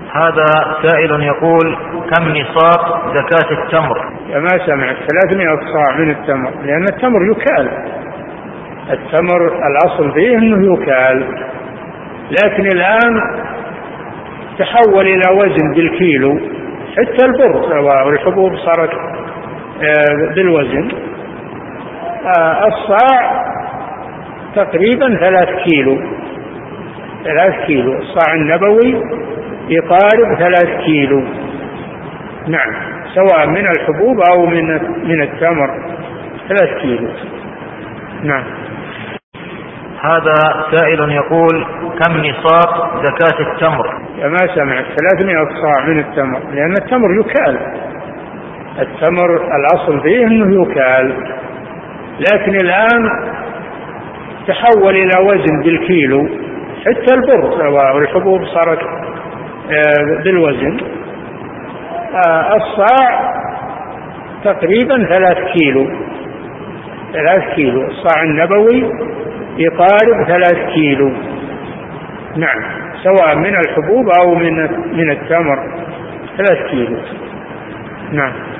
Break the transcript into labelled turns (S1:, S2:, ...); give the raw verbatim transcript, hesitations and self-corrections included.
S1: هذا سائل يقول: كم نصاب زكاة التمر؟
S2: ما سمعت. ثلاثمائة صاع من التمر، لأن التمر يكال. التمر الأصل فيه أنه يكال، لكن الآن تحول إلى وزن بالكيلو. حتى البر والحبوب صارت بالوزن. الصاع تقريبا ثلاث كيلو ثلاث كيلو الصاع النبوي يقارب ثلاث كيلو. نعم، سواء من الحبوب أو من من التمر ثلاث كيلو. نعم.
S1: هذا سائل يقول: كم نصاب زكاة التمر؟
S2: ما سمعت. ثلاثمائة صاع من التمر، لأن التمر يكال. التمر الأصل فيه أنه يكال، لكن الآن تحول إلى وزن بالكيلو. حتى البر والحبوب صارت بالوزن. الصاع تقريبا ثلاث كيلو ثلاث كيلو الصاع النبوي يقارب ثلاث كيلو. نعم، سواء من الحبوب أو من من التمر ثلاث كيلو. نعم.